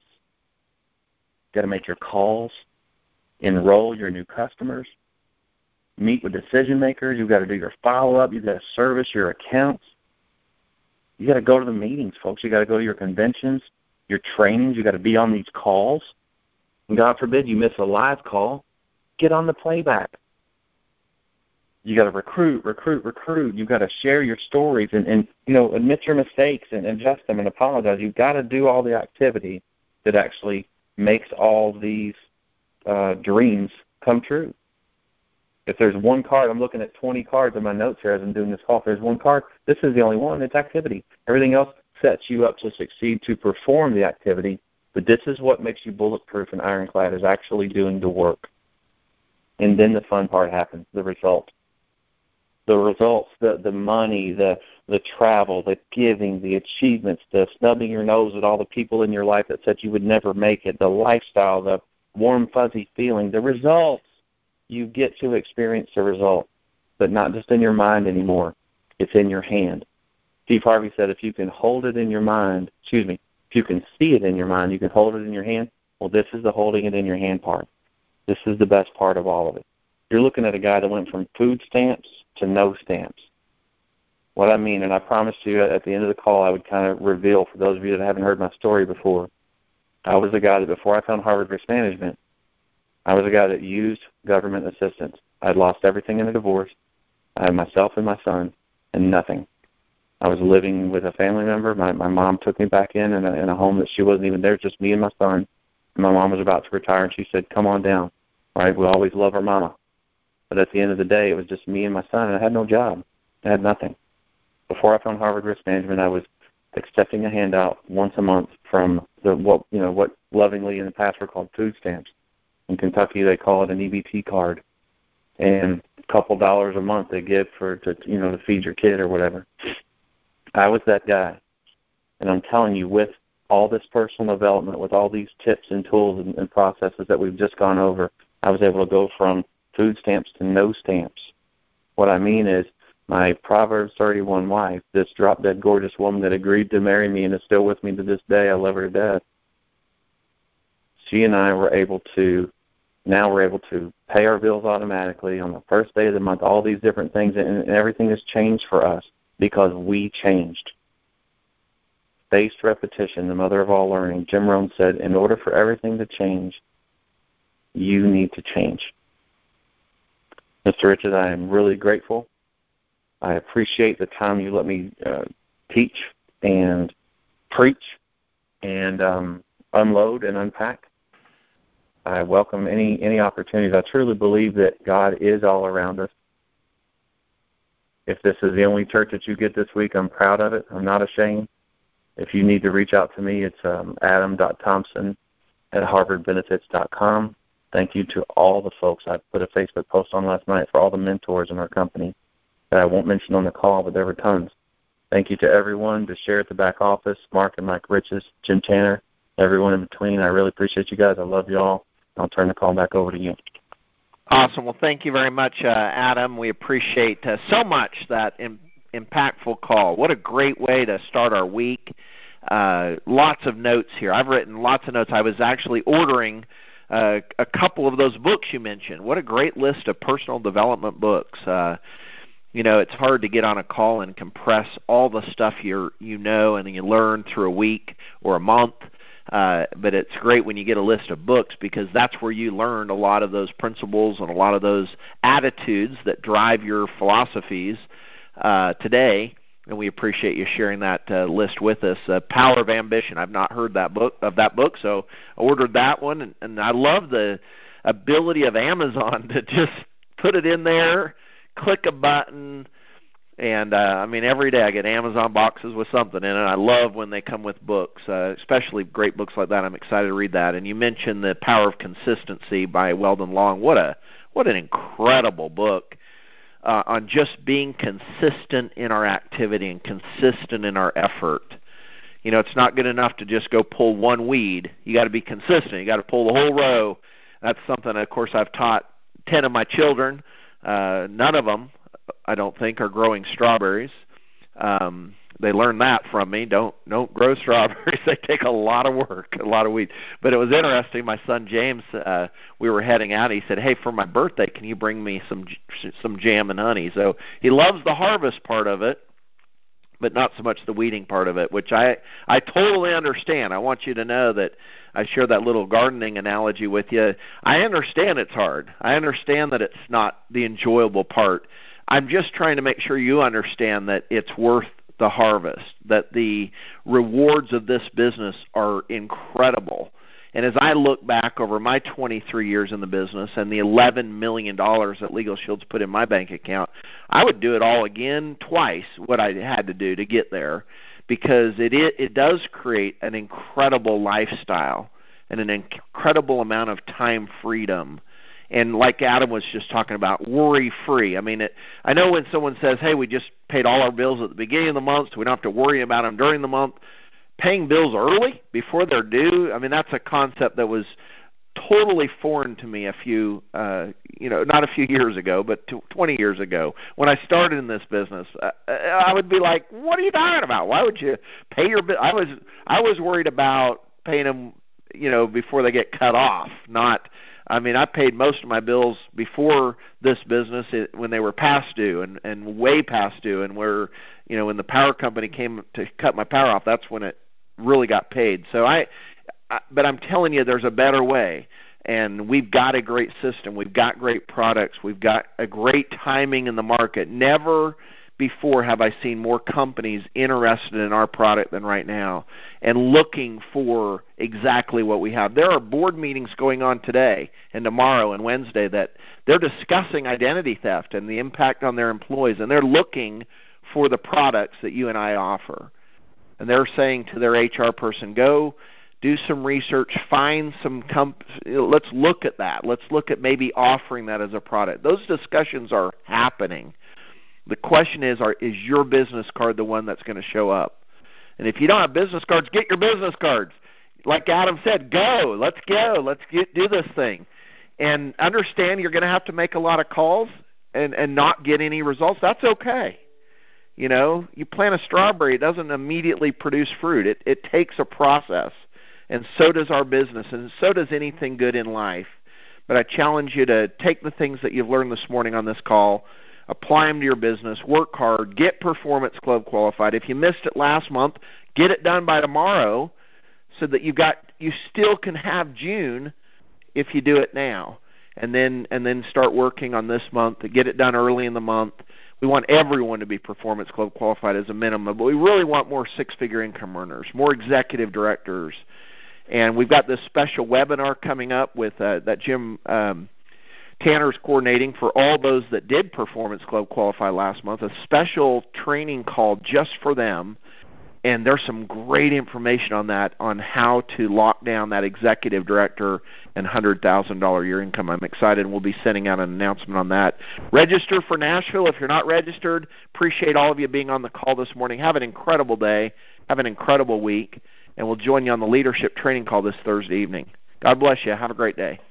You got to make your calls. Enroll your new customers. Meet with decision makers. You've got to do your follow-up. You've got to service your accounts. You got to go to the meetings, folks. You got to go to your conventions, your trainings. You got to be on these calls. And God forbid you miss a live call. Get on the playback. You got to recruit, recruit, recruit. You've got to share your stories and, and you know, admit your mistakes and adjust them and apologize. You've got to do all the activity that actually makes all these uh, dreams come true. If there's one card, I'm looking at twenty cards in my notes here as I'm doing this call. If there's one card, this is the only one. It's activity. Everything else sets you up to succeed to perform the activity, but this is what makes you bulletproof and ironclad, is actually doing the work. And then the fun part happens, the result. The results, the, the money, the the travel, the giving, the achievements, the snubbing your nose at all the people in your life that said you would never make it, the lifestyle, the warm, fuzzy feeling, the results. You get to experience the result, but not just in your mind anymore. It's in your hand. Steve Harvey said if you can hold it in your mind, excuse me, if you can see it in your mind, you can hold it in your hand. Well, this is the holding it in your hand part. This is the best part of all of it. You're looking at a guy that went from food stamps to no stamps. What I mean, and I promised you at the end of the call I would kind of reveal for those of you that haven't heard my story before, I was the guy that before I found Harvard Risk Management, I was a guy that used government assistance. I had lost everything in a divorce. I had myself and my son and nothing. I was living with a family member. My my mom took me back in in a, in a home that she wasn't even there, just me and my son. And my mom was about to retire, and she said, come on down. All right, we always love our mama. But at the end of the day, it was just me and my son, and I had no job. I had nothing. Before I found Harvard Risk Management, I was accepting a handout once a month from the what you know what lovingly in the past were called food stamps. In Kentucky, they call it an E B T card, and a couple dollars a month they give for to you know to feed your kid or whatever. I was that guy, and I'm telling you, with all this personal development, with all these tips and tools and, and processes that we've just gone over, I was able to go from food stamps to no stamps. What I mean is, my Proverbs thirty-one wife, this drop-dead gorgeous woman that agreed to marry me and is still with me to this day, I love her to death. She and I were able to, now we're able to pay our bills automatically on the first day of the month, all these different things, and, and everything has changed for us because we changed. Spaced repetition, the mother of all learning. Jim Rohn said, in order for everything to change, you need to change. Mister Richard, I am really grateful. I appreciate the time you let me uh, teach and preach and um, unload and unpack. I welcome any, any opportunities. I truly believe that God is all around us. If this is the only church that you get this week, I'm proud of it. I'm not ashamed. If you need to reach out to me, it's um, adam dot thompson at harvard benefits dot com. Thank you to all the folks. I put a Facebook post on last night for all the mentors in our company that I won't mention on the call, but there were tons. Thank you to everyone, to share at the back office, Mark and Mike Riches, Jim Tanner, everyone in between. I really appreciate you guys. I love you all. I'll turn the call back over to you. Awesome. Well, thank you very much, uh, Adam. We appreciate uh, so much that in, impactful call. What a great way to start our week. Uh, lots of notes here. I've written lots of notes. I was actually ordering uh, a couple of those books you mentioned. What a great list of personal development books. Uh, you know, it's hard to get on a call and compress all the stuff you you know and you learn through a week or a month. Uh, but it's great when you get a list of books because that's where you learned a lot of those principles and a lot of those attitudes that drive your philosophies uh, today. And we appreciate you sharing that uh, list with us. Uh, Power of Ambition. I've not heard that book of that book, so I ordered that one. And, and I love the ability of Amazon to just put it in there, click a button, and, uh, I mean, every day I get Amazon boxes with something in it. I love when they come with books, uh, especially great books like that. I'm excited to read that. And you mentioned The Power of Consistency by Weldon Long. What a what an incredible book uh, on just being consistent in our activity and consistent in our effort. You know, it's not good enough to just go pull one weed. You got to be consistent. You got to pull the whole row. That's something, of course, I've taught ten of my children. Uh, none of them, I don't think, are growing strawberries. Um, they learned that from me. Don't don't grow strawberries. They take a lot of work, a lot of weed. But it was interesting. My son James, uh, we were heading out. He said, "Hey, for my birthday, can you bring me some some jam and honey?" So he loves the harvest part of it, but not so much the weeding part of it, which I I totally understand. I want you to know that I share that little gardening analogy with you. I understand it's hard. I understand that it's not the enjoyable part. I'm just trying to make sure you understand that it's worth the harvest, that the rewards of this business are incredible. And as I look back over my twenty-three years in the business and the eleven million dollars that Legal Shield's put in my bank account, I would do it all again twice what I had to do to get there, because it it, it does create an incredible lifestyle and an incredible amount of time freedom. And like Adam was just talking about, worry-free. I mean, it, I know when someone says, hey, we just paid all our bills at the beginning of the month, so we don't have to worry about them during the month. Paying bills early before they're due, I mean, that's a concept that was totally foreign to me a few, uh, you know, not a few years ago, but twenty years ago. When I started in this business, uh, I would be like, what are you talking about? Why would you pay your bill? I was, I was worried about paying them, you know, before they get cut off, not – I mean, I paid most of my bills before this business it, when they were past due and, and way past due, and where, you know, when the power company came to cut my power off, that's when it really got paid. So I, I but I'm telling you, there's a better way, and we've got a great system. We've got great products. We've got a great timing in the market. Never before have I seen more companies interested in our product than right now and looking for exactly what we have. There are board meetings going on today and tomorrow and Wednesday that they're discussing identity theft and the impact on their employees, and they're looking for the products that you and I offer. And they're saying to their H R person, go do some research, find some comp- let's look at that. Let's look at maybe offering that as a product. Those discussions are happening. The question is, are, is your business card the one that's going to show up? And if you don't have business cards, get your business cards. Like Adam said, go. Let's go. Let's get, do this thing. And understand you're going to have to make a lot of calls and, and not get any results. That's okay. You know, you plant a strawberry, it doesn't immediately produce fruit. It, it takes a process. And so does our business, and so does anything good in life. But I challenge you to take the things that you've learned this morning on this call, apply them to your business, work hard, get Performance Club qualified. If you missed it last month, get it done by tomorrow so that you got you still can have June if you do it now. And then and then start working on this month to get it done early in the month. We want everyone to be Performance Club qualified as a minimum, but we really want more six-figure income earners, more executive directors. And we've got this special webinar coming up with uh, that Jim um, Tanner's coordinating for all those that did Performance Club qualify last month, a special training call just for them. And there's some great information on that, on how to lock down that executive director and one hundred thousand dollars a year income. I'm excited, and we'll be sending out an announcement on that. Register for Nashville if you're not registered. Appreciate all of you being on the call this morning. Have an incredible day. Have an incredible week. And we'll join you on the leadership training call this Thursday evening. God bless you. Have a great day.